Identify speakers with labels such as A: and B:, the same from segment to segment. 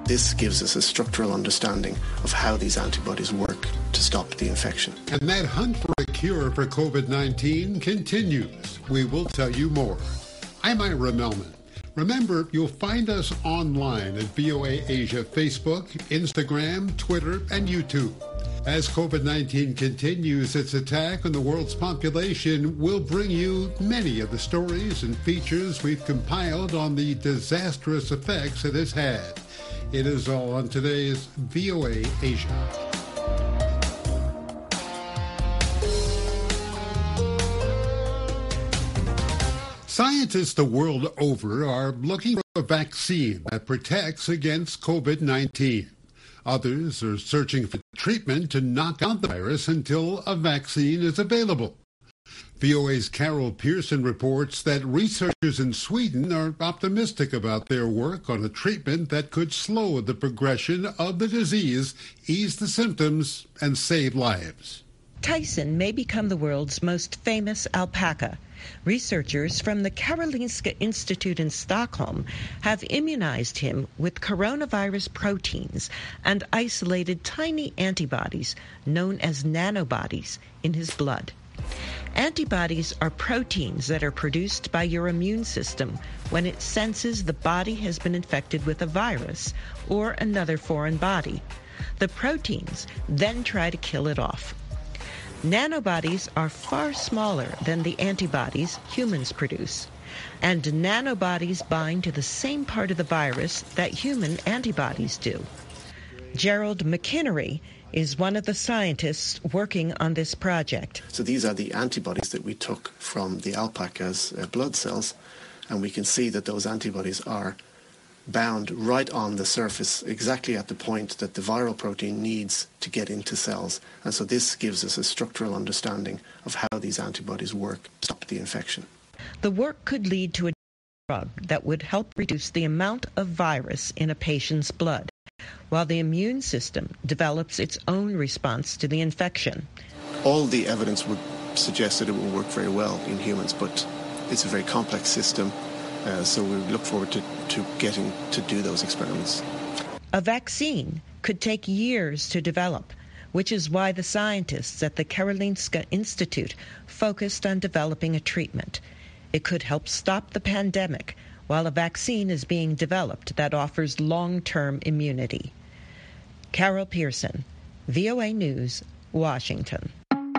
A: This gives us a structural understanding of how these antibodies work to stop the infection.
B: And that hunt for a cure for COVID-19 continues. We will tell you more. I'm Ira Melman. Remember, you'll find us online at VOA Asia Facebook, Instagram, Twitter, and YouTube. As COVID-19 continues its attack on the world's population, we'll bring you many of the stories and features we've compiled on the disastrous effects it has had. It is all on today's VOA Asia. Scientists the world over are looking for a vaccine that protects against COVID-19. Others are searching for treatment to knock out the virus until a vaccine is available. VOA's Carol Pearson reports that researchers in Sweden are optimistic about their work on a treatment that could slow the progression of the disease, ease the symptoms, and save lives.
C: Tyson may become the world's most famous alpaca. Researchers from the Karolinska Institute in Stockholm have immunized him with coronavirus proteins and isolated tiny antibodies, known as nanobodies, in his blood. Antibodies are proteins that are produced by your immune system when it senses the body has been infected with a virus or another foreign body. The proteins then try to kill it off. Nanobodies are far smaller than the antibodies humans produce, and nanobodies bind to the same part of the virus that human antibodies do. Gerald McInnery is one of the scientists working on this project.
A: So these are the antibodies that we took from the alpaca's blood cells, and we can see that those antibodies are bound right on the surface, exactly at the point that the viral protein needs to get into cells. And so this gives us a structural understanding of how these antibodies work to stop the infection.
C: The work could lead to a drug that would help reduce the amount of virus in a patient's blood, while the immune system develops its own response to the infection.
A: All the evidence would suggest that it will work very well in humans, but it's a very complex system. So we look forward to getting to do those experiments.
C: A vaccine could take years to develop, which is why the scientists at the Karolinska Institute focused on developing a treatment. It could help stop the pandemic while a vaccine is being developed that offers long-term immunity. Carol Pearson, VOA News, Washington.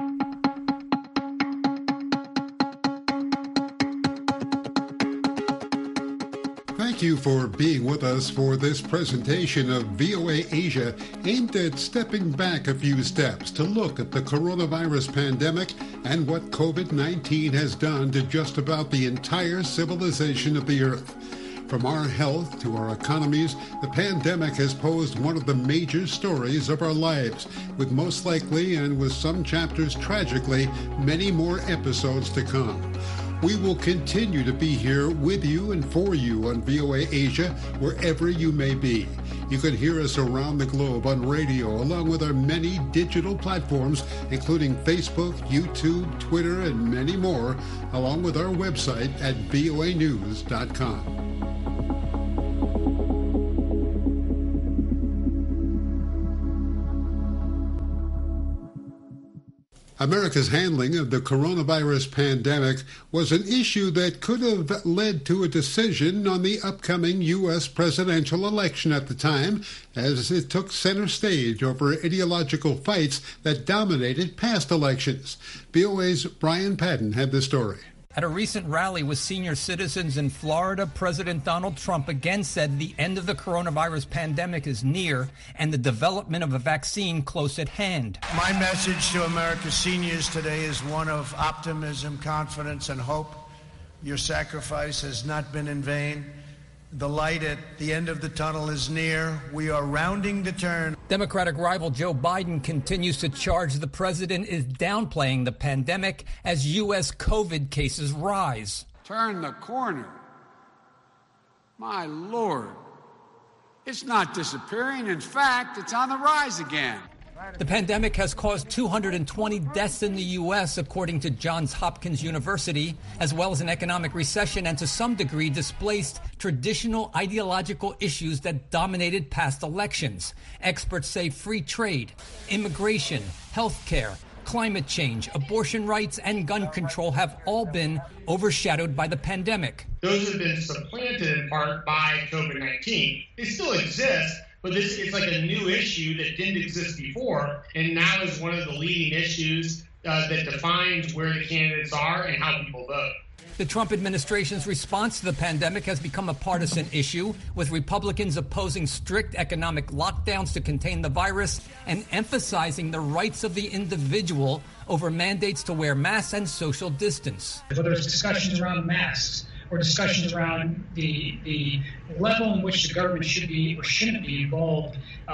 B: Thank you for being with us for this presentation of VOA Asia, aimed at stepping back a few steps to look at the coronavirus pandemic and what COVID-19 has done to just about the entire civilization of the earth. From our health to our economies, the pandemic has posed one of the major stories of our lives, with most likely, and with some chapters tragically, many more episodes to come. We will continue to be here with you and for you on VOA Asia, wherever you may be. You can hear us around the globe on radio, along with our many digital platforms, including Facebook, YouTube, Twitter, and many more, along with our website at voanews.com. America's handling of the coronavirus pandemic was an issue that could have led to a decision on the upcoming U.S. presidential election at the time, as it took center stage over ideological fights that dominated past elections. VOA's Brian Padden had the story.
D: At a recent rally with senior citizens in Florida, President Donald Trump again said the end of the coronavirus pandemic is near and the development of a vaccine close at hand.
E: My message to America's seniors today is one of optimism, confidence, and hope. Your sacrifice has not been in vain. The light at the end of the tunnel is near. We are rounding the turn.
D: Democratic rival Joe Biden continues to charge the president is downplaying the pandemic as U.S. COVID cases rise.
F: Turn the corner. My Lord. It's not disappearing. In fact, it's on the rise again.
D: The pandemic has caused 220 deaths in the U.S., according to Johns Hopkins University, as well as an economic recession and to some degree displaced traditional ideological issues that dominated past elections. Experts say free trade, immigration, health care, climate change, abortion rights, and gun control have all been overshadowed by the pandemic.
G: Those have been supplanted in part by COVID-19. They still exist, but this is like a new issue that didn't exist before, and now is one of the leading issues that defines where the candidates are and how people vote.
D: The Trump administration's response to the pandemic has become a partisan issue, with Republicans opposing strict economic lockdowns to contain the virus and emphasizing the rights of the individual over mandates to wear masks and social distance.
H: Whether it's discussions around masks or discussions around the level in which the government should be or shouldn't be involved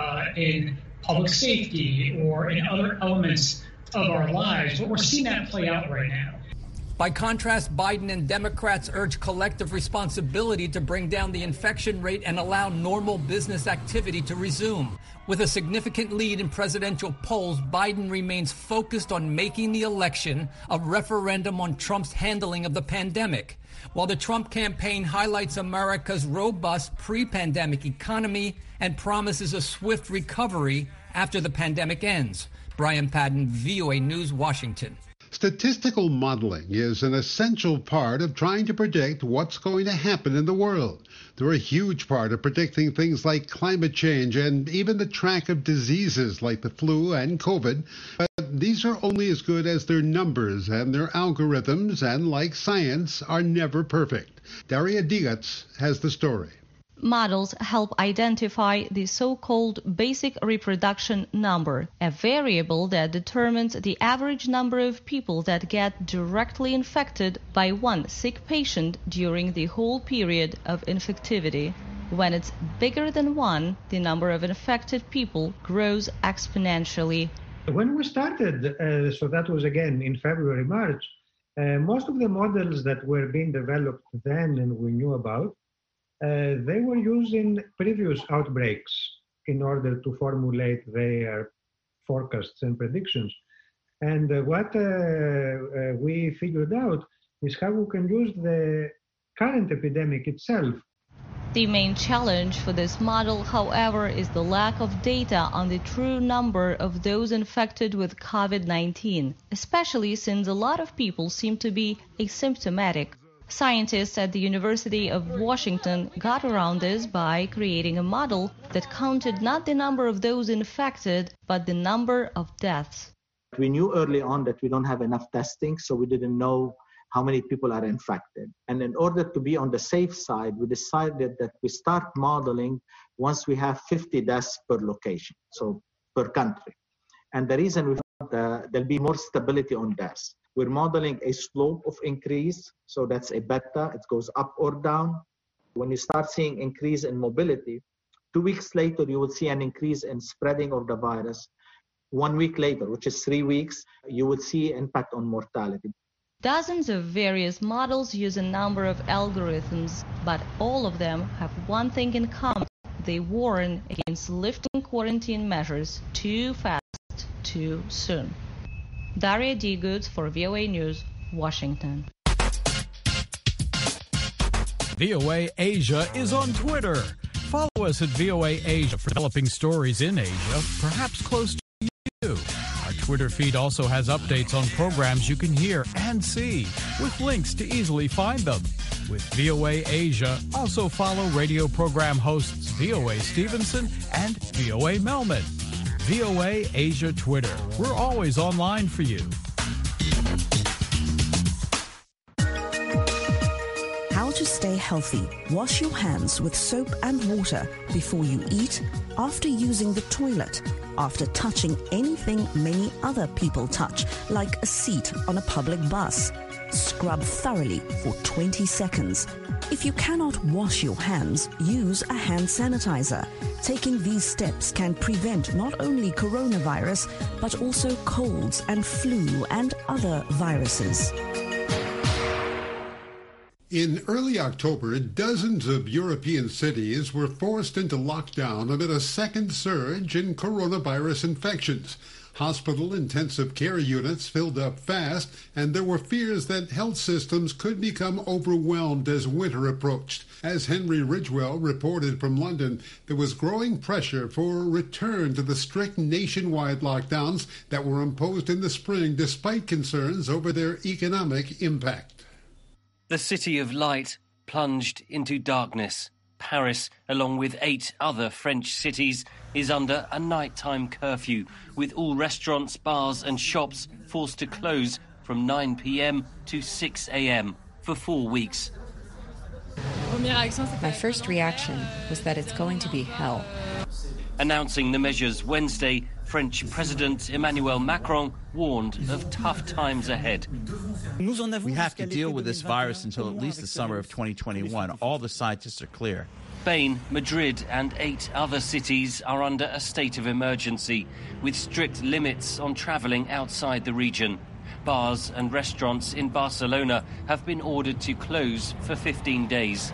H: in public safety or in other elements of our lives, but we're seeing that play out right now.
D: By contrast, Biden and Democrats urge collective responsibility to bring down the infection rate and allow normal business activity to resume. With a significant lead in presidential polls, Biden remains focused on making the election a referendum on Trump's handling of the pandemic, while the Trump campaign highlights America's robust pre-pandemic economy and promises a swift recovery after the pandemic ends. Brian Padden, VOA News, Washington.
B: Statistical modeling is an essential part of trying to predict what's going to happen in the world. They're a huge part of predicting things like climate change and even the track of diseases like the flu and COVID. But these are only as good as their numbers, and their algorithms, and like science, are never perfect. Daria Digats has the story.
I: Models help identify the so-called basic reproduction number, a variable that determines the average number of people that get directly infected by one sick patient during the whole period of infectivity. When it's bigger than 1, the number of infected people grows exponentially.
J: When we started, so that was again in February, March, most of the models that were being developed then and we knew about, they were using previous outbreaks in order to formulate their forecasts and predictions. And what we figured out is how we can use the current epidemic itself.
I: The main challenge for this model, however, is the lack of data on the true number of those infected with COVID-19, especially since a lot of people seem to be asymptomatic. Scientists at the University of Washington got around this by creating a model that counted not the number of those infected, but the number of deaths.
K: We knew early on that we don't have enough testing, so we didn't know how many people are infected. And in order to be on the safe side, we decided that we start modeling once we have 50 deaths per location, so per country. And the reason we found there'll be more stability on deaths. We're modeling a slope of increase, so that's a beta, it goes up or down. When you start seeing increase in mobility, 2 weeks later, you will see an increase in spreading of the virus. 1 week later, which is 3 weeks, you will see impact on mortality.
I: Dozens of various models use a number of algorithms, but all of them have one thing in common. They warn against lifting quarantine measures too fast, too soon. Daria Digats for VOA News, Washington.
L: VOA Asia is on Twitter. Follow us at VOA Asia for developing stories in Asia, perhaps close to you. Our Twitter feed also has updates on programs you can hear and see, with links to easily find them. With VOA Asia, also follow radio program hosts VOA Stevenson and VOA Melman. VOA Asia Twitter. We're always online for you.
M: How to stay healthy. Wash your hands with soap and water before you eat, after using the toilet, after touching anything many other people touch, like a seat on a public bus. Scrub thoroughly for 20 seconds. If you cannot wash your hands, use a hand sanitizer. Taking these steps can prevent not only coronavirus, but also colds and flu and other viruses.
B: In early October, dozens of European cities were forced into lockdown amid a second surge in coronavirus infections. Hospital intensive care units filled up fast, and there were fears that health systems could become overwhelmed as winter approached. As Henry Ridgwell reported from London, there was growing pressure for a return to the strict nationwide lockdowns that were imposed in the spring despite concerns over their economic impact.
N: The City of Light plunged into darkness. Paris, along with 8 other French cities, is under a nighttime curfew, with all restaurants, bars and shops forced to close from 9 p.m. to 6 a.m. for 4 weeks.
O: My first reaction was that it's going to be hell.
N: Announcing the measures Wednesday, French President Emmanuel Macron warned of tough times ahead.
P: We have to deal with this virus until at least the summer of 2021. All the scientists are clear.
N: Spain, Madrid and 8 other cities are under a state of emergency, with strict limits on travelling outside the region. Bars and restaurants in Barcelona have been ordered to close for 15 days.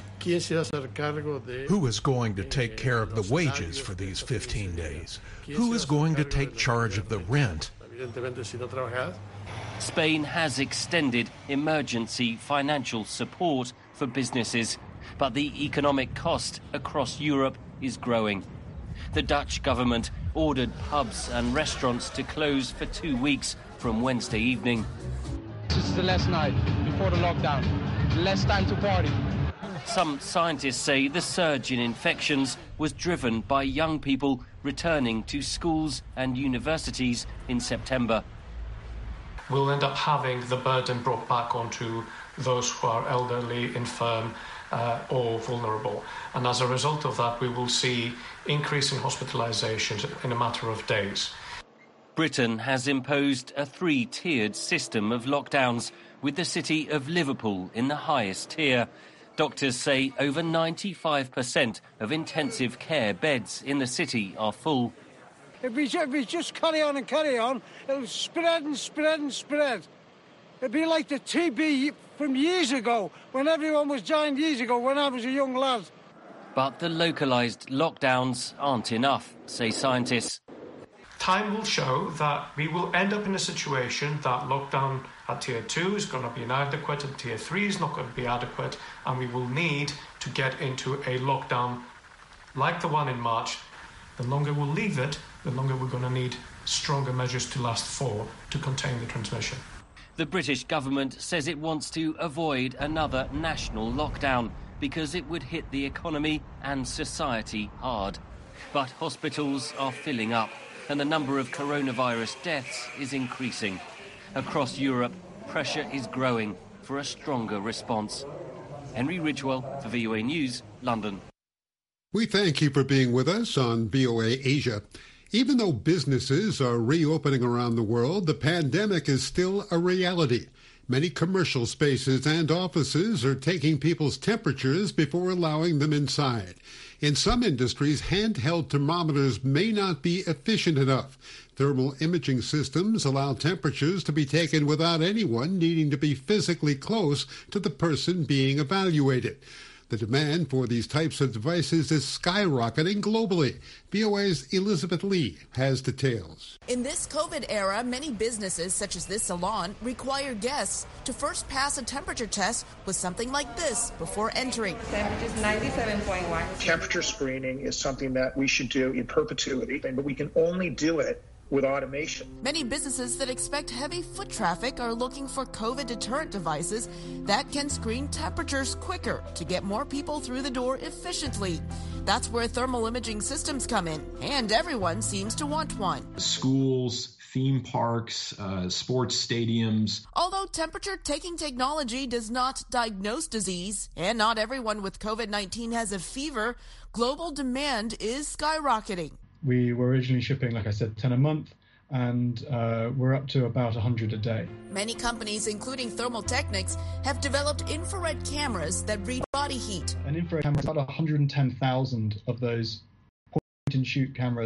Q: Who is going to take care of the wages for these 15 days? Who is going to take charge of the rent?
N: Spain has extended emergency financial support for businesses, but the economic cost across Europe is growing. The Dutch government ordered pubs and restaurants to close for 2 weeks from Wednesday evening.
R: This is the last night before the lockdown, last time to party.
N: Some scientists say the surge in infections was driven by young people returning to schools and universities in September.
S: We'll end up having the burden brought back onto those who are elderly, infirm, or vulnerable. And as a result of that, we will see increase in hospitalizations in a matter of days.
N: Britain has imposed a 3-tiered system of lockdowns, with the city of Liverpool in the highest tier. Doctors say over 95% of intensive care beds in the city are full.
T: If we just carry on and carry on, it'll spread and spread and spread. It'd be like the TB from years ago, when everyone was dying years ago, when I was a young lad.
N: But the localised lockdowns aren't enough, say scientists.
S: Time will show that we will end up in a situation that lockdown at Tier 2 is going to be inadequate and Tier 3 is not going to be adequate, and we will need to get into a lockdown like the one in March. The longer we'll leave it, the longer we're going to need stronger measures to last for to contain the transmission.
N: The British government says it wants to avoid another national lockdown because it would hit the economy and society hard. But hospitals are filling up, and the number of coronavirus deaths is increasing. Across Europe, pressure is growing for a stronger response. Henry Ridgwell for VOA News, London.
B: We thank you for being with us on VOA Asia. Even though businesses are reopening around the world, the pandemic is still a reality. Many commercial spaces and offices are taking people's temperatures before allowing them inside. In some industries, handheld thermometers may not be efficient enough. Thermal imaging systems allow temperatures to be taken without anyone needing to be physically close to the person being evaluated. The demand for these types of devices is skyrocketing globally. VOA's Elizabeth Lee has details.
U: In this COVID era, many businesses, such as this salon, require guests to first pass a temperature test with something like this before entering.
V: Temperature is 97.1.
W: Temperature screening is something that we should do in perpetuity, but we can only do it with automation.
U: Many businesses that expect heavy foot traffic are looking for COVID deterrent devices that can screen temperatures quicker to get more people through the door efficiently. That's where thermal imaging systems come in, and everyone seems to want one.
X: Schools, theme parks, sports stadiums.
U: Although temperature-taking technology does not diagnose disease, and not everyone with COVID-19 has a fever, global demand is skyrocketing.
Y: We were originally shipping, like I said, 10 a month, and we're up to about 100 a day.
U: Many companies, including Thermal Technics, have developed infrared cameras that read body heat.
Y: An infrared camera, about 110,000 of those point-and-shoot cameras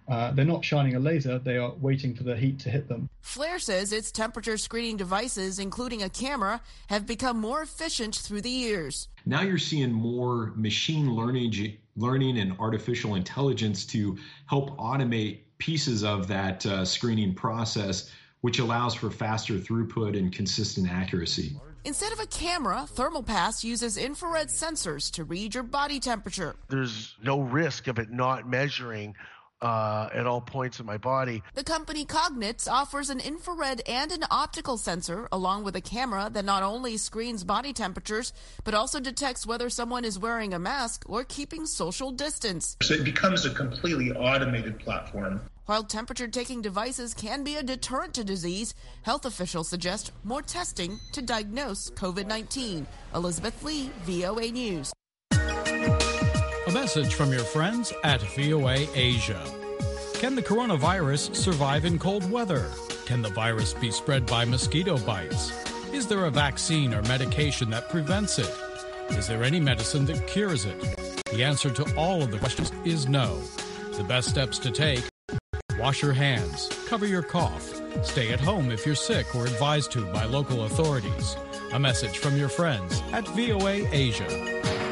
Y: They're not shining a laser, they are waiting for the heat to hit them.
U: Flair says its temperature screening devices, including a camera, have become more efficient through the years.
X: Now you're seeing more machine learning and artificial intelligence to help automate pieces of that screening process, which allows for faster throughput and consistent accuracy.
U: Instead of a camera, ThermalPass uses infrared sensors to read your body temperature.
A: There's no risk of it not measuring at all points in my body.
U: The company Cognitz offers an infrared and an optical sensor, along with a camera that not only screens body temperatures, but also detects whether someone is wearing a mask or keeping social distance.
W: So it becomes a completely automated platform.
U: While temperature-taking devices can be a deterrent to disease, health officials suggest more testing to diagnose COVID-19. Elizabeth Lee, VOA News.
L: A message from your friends at VOA Asia. Can the coronavirus survive in cold weather? Can the virus be spread by mosquito bites? Is there a vaccine or medication that prevents it? Is there any medicine that cures it? The answer to all of the questions is no. The best steps to take: wash your hands, cover your cough, stay at home if you're sick or advised to by local authorities. A message from your friends at VOA Asia.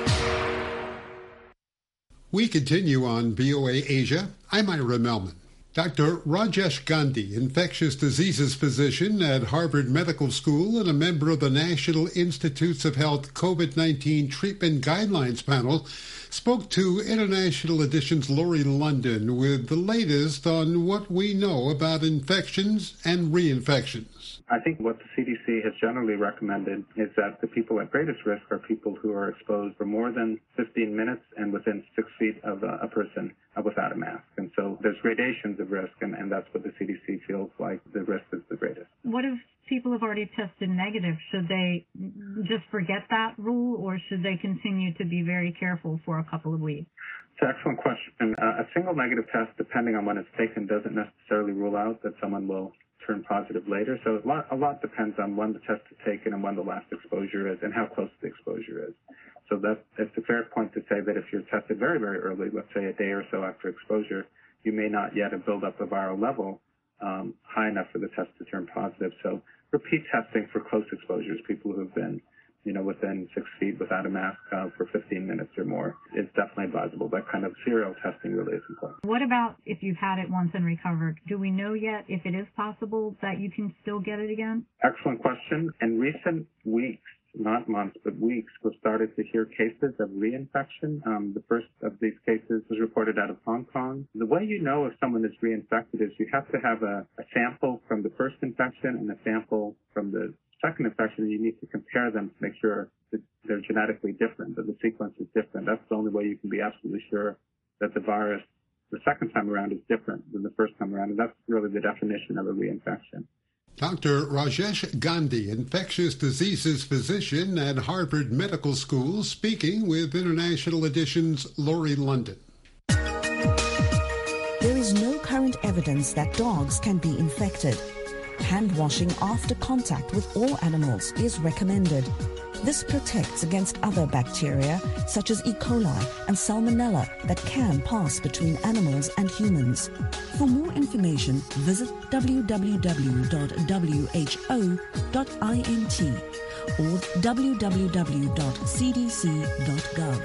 B: We continue on VOA Asia. I'm Ira Melman. Dr. Rajesh Gandhi, infectious diseases physician at Harvard Medical School and a member of the National Institutes of Health COVID-19 Treatment Guidelines panel, spoke to International Edition's Laurie London with the latest on what we know about infections and reinfections.
C: I think what the CDC has generally recommended is that the people at greatest risk are people who are exposed for more than 15 minutes and within 6 feet of a person without a mask. And so there's gradations of risk, and that's what the CDC feels like the risk is the greatest.
E: What if people have already tested negative? Should they just forget that rule, or should they continue to be very careful for a couple of weeks?
C: It's an excellent question. A single negative test, depending on when it's taken, doesn't necessarily rule out that someone will turn positive later. So a lot depends on when the test is taken and when the last exposure is and how close the exposure is. So it's a fair point to say that if you're tested very, very early, let's say a day or so after exposure, you may not yet have built up a viral level high enough for the test to turn positive. So repeat testing for close exposures, people who have been within 6 feet without a mask for 15 minutes or more, is definitely advisable. That kind of serial testing really is important.
E: What about if you've had it once and recovered? Do we know yet if it is possible that you can still get it again?
C: Excellent question. In recent weeks, not months, but weeks, we've started to hear cases of reinfection. The first of these cases was reported out of Hong Kong. The way you know if someone is reinfected is you have to have a sample from the first infection and a sample from the second infection. You need to compare them to make sure that they're genetically different, that the sequence is different. That's the only way you can be absolutely sure that the virus the second time around is different than the first time around, and that's really the definition of a reinfection.
B: Dr. Rajesh Gandhi, infectious diseases physician at Harvard Medical School, speaking with International Edition's Laurie London.
M: There is no current evidence that dogs can be infected. Hand washing after contact with all animals is recommended. This protects against other bacteria such as E. coli and Salmonella that can pass between animals and humans. For more information, visit www.who.int or www.cdc.gov.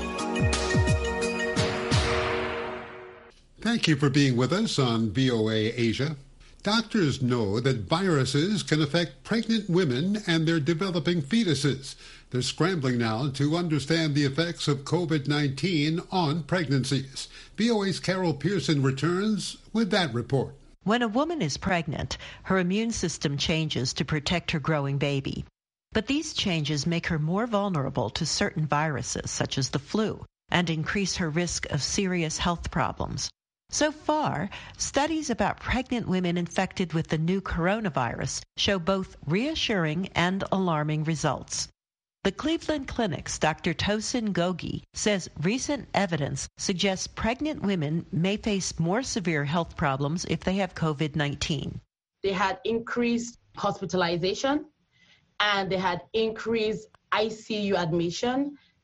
B: Thank you for being with us on VOA Asia. Doctors know that viruses can affect pregnant women and their developing fetuses. They're scrambling now to understand the effects of COVID-19 on pregnancies. VOA's Carol Pearson returns with that report.
F: When a woman is pregnant, her immune system changes to protect her growing baby. But these changes make her more vulnerable to certain viruses, such as the flu, and increase her risk of serious health problems. So far, studies about pregnant women infected with the new coronavirus show both reassuring and alarming results. The Cleveland Clinic's Dr. Tosin Gogi says recent evidence suggests pregnant women may face more severe health problems if they have COVID-19.
G: They had increased hospitalization and they had increased ICU admission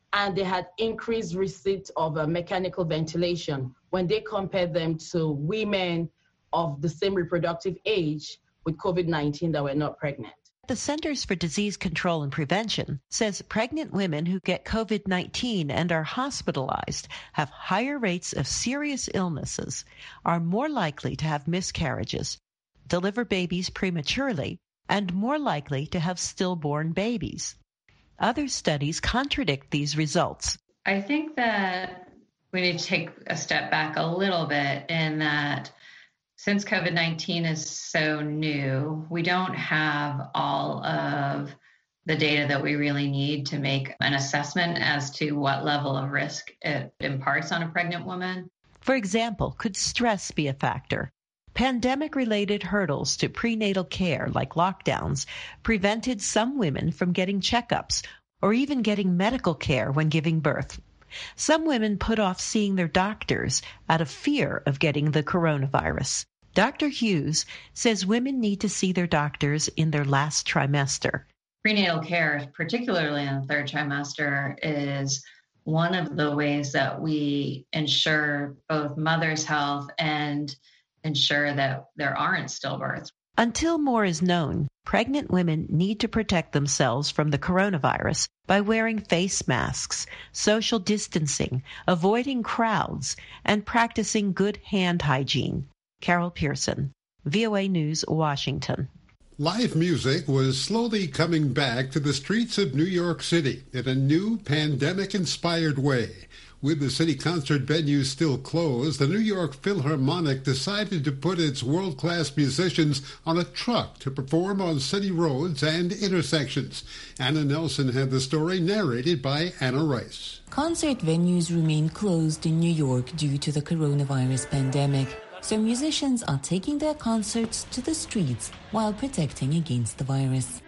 G: and they had increased receipt of mechanical ventilation when they compared them to women of the same reproductive age with COVID-19 that were not pregnant.
F: The Centers for Disease Control and Prevention says pregnant women who get COVID-19 and are hospitalized have higher rates of serious illnesses, are more likely to have miscarriages, deliver babies prematurely, and more likely to have stillborn babies. Other studies contradict these results.
D: I think that we need to take a step back a little bit in that since COVID-19 is so new, we don't have all of the data that we really need to make an assessment as to what level of risk it imparts on a pregnant woman.
F: For example, could stress be a factor? Pandemic-related hurdles to prenatal care, like lockdowns, prevented some women from getting checkups or even getting medical care when giving birth. Some women put off seeing their doctors out of fear of getting the coronavirus. Dr. Hughes says women need to see their doctors in their last trimester.
D: Prenatal care, particularly in the third trimester, is one of the ways that we ensure both mother's health and ensure that there aren't stillbirths.
F: Until more is known, pregnant women need to protect themselves from the coronavirus by wearing face masks, social distancing, avoiding crowds, and practicing good hand hygiene. Carol Pearson, VOA News, Washington.
B: Live music was slowly coming back to the streets of New York City in a new pandemic-inspired way. With the city concert venues still closed, the New York Philharmonic decided to put its world-class musicians on a truck to perform on city roads and intersections. Anna Nelson had the story narrated by Anna Rice.
H: Concert venues remain closed in New York due to the coronavirus pandemic, so musicians are taking their concerts to the streets while protecting against the virus.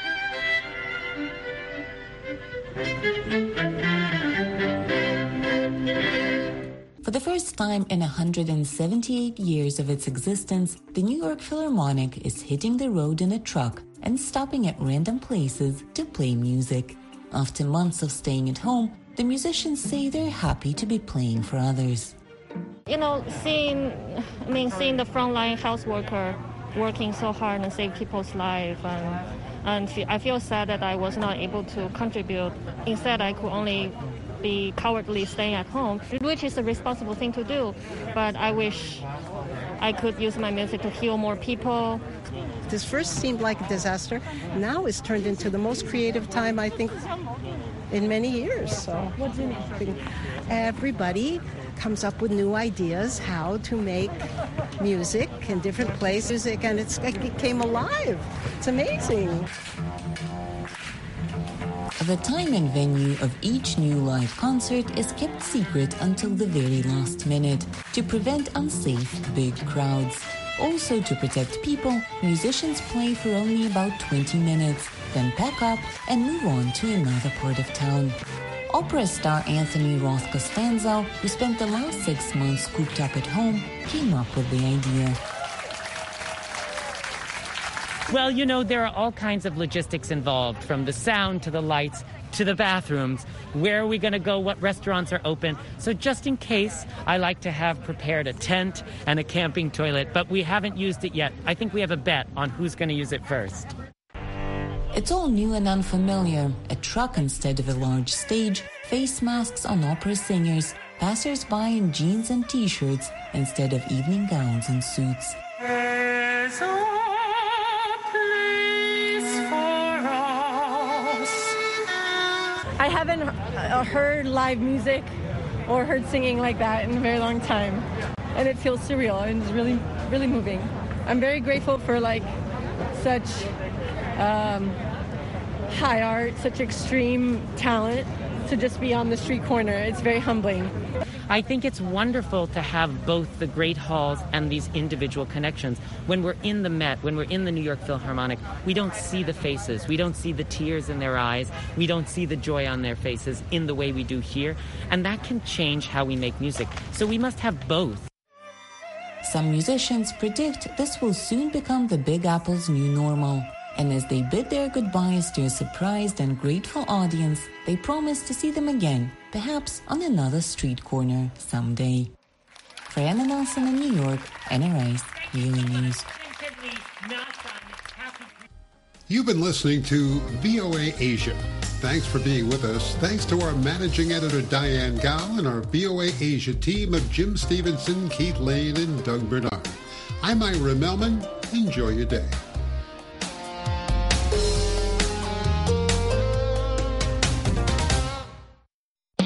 H: For the first time in 178 years of its existence, the New York Philharmonic is hitting the road in a truck and stopping at random places to play music. After months of staying at home, the musicians say they're happy to be playing for others.
I: You know, seeing the frontline health worker working so hard and save people's lives, and I feel sad that I was not able to contribute. Instead, I could only be cowardly staying at home, which is a responsible thing to do. But I wish I could use my music to heal more people.
J: This first seemed like a disaster. Now it's turned into the most creative time, I think, in many years. So
I: what's in it?
J: Everybody comes up with new ideas how to make music in different places, and it came alive. It's amazing.
H: The time and venue of each new live concert is kept secret until the very last minute to prevent unsafe big crowds. Also, to protect people, musicians play for only about 20 minutes, then pack up and move on to another part of town. Opera star Anthony Roth Costanzo, who spent the last 6 months cooped up at home, came up with the idea.
K: Well, you know, there are all kinds of logistics involved, from the sound to the lights to the bathrooms. Where are we going to go? What restaurants are open? So just in case, I like to have prepared a tent and a camping toilet, but we haven't used it yet. I think we have a bet on who's going to use it first.
H: It's all new and unfamiliar. A truck instead of a large stage, face masks on opera singers, passers-by in jeans and t-shirts instead of evening gowns and suits.
Z: I haven't heard live music or heard singing like that in a very long time. And it feels surreal and it's really, really moving. I'm very grateful for such high art, such extreme talent to just be on the street corner. It's very humbling.
K: I think it's wonderful to have both the great halls and these individual connections. When we're in the Met, when we're in the New York Philharmonic, we don't see the faces. We don't see the tears in their eyes. We don't see the joy on their faces in the way we do here. And that can change how we make music. So we must have both.
H: Some musicians predict this will soon become the Big Apple's new normal. And as they bid their goodbyes to a surprised and grateful audience, they promise to see them again, perhaps on another street corner someday. Brianna Nelson in New York, NRS, VOA News.
B: You've been listening to VOA Asia. Thanks for being with us. Thanks to our managing editor, Diane Gao, and our VOA Asia team of Jim Stevenson, Keith Lane, and Doug Bernard. I'm Ira Melman. Enjoy your day.